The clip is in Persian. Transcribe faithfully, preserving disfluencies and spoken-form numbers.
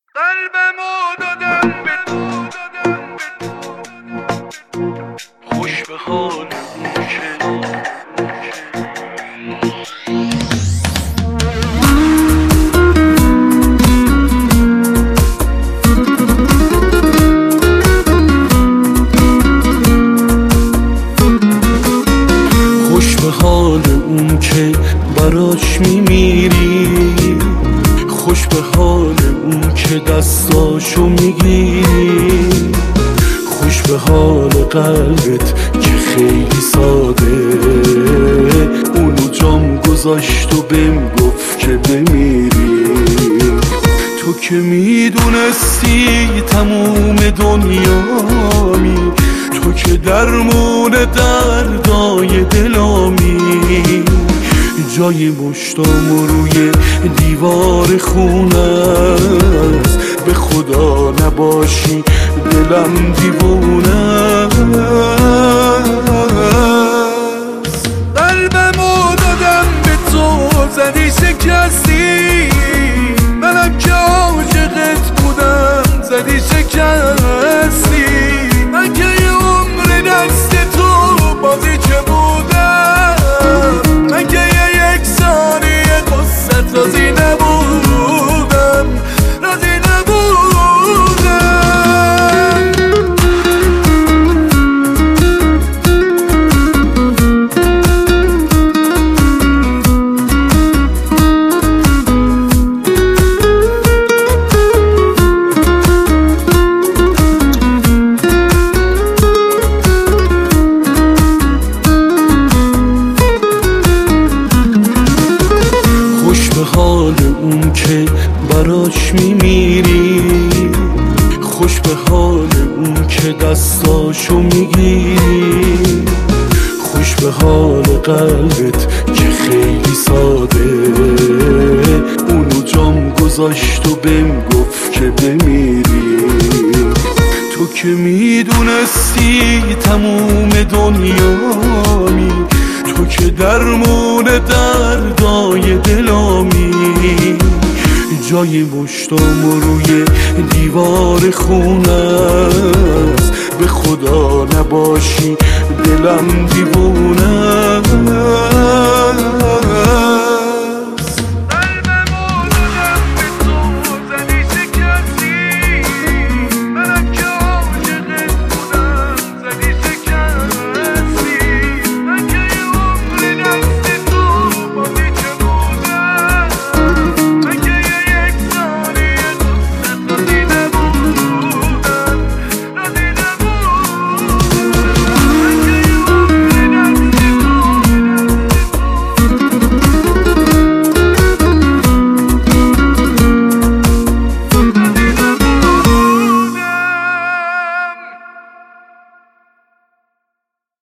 قلبمو دادم به تو، خوش به حال اون که خوش به حال اون که براش میمیری، خوش به حال اون که دستاشو میگیری، خوش به حال قلبت که خیلی ساده اونو جام گذاشت و بهم گفت که بمیری. تو که میدونستی تموم دنیامی، تو که درمون دردای دلامی، جای مشتام روی دیوار خونه است، به خدا نباشی دلم دیوونه است. قلبمو دادم به تو، زدی شکستی، منم که عاشقت بودم زدی شکستی. من که یه عمر دست تو بازی چه بودم، من که یه یک ثانیه قصت راضی نبودم، راضی نبودم. خوش به حال اون که براش میمیری، خوش به حال اون که دستاشو میگیری، خوش به حال قلبت که خیلی ساده اونو جام گذاشت و بهم گفت که بمیری. تو که میدونستی تموم دنیامی، تو که درمون دردای دلامی، جای مشتام روی دیوار خونه است، به خدا نباشی دلم دیوونه است.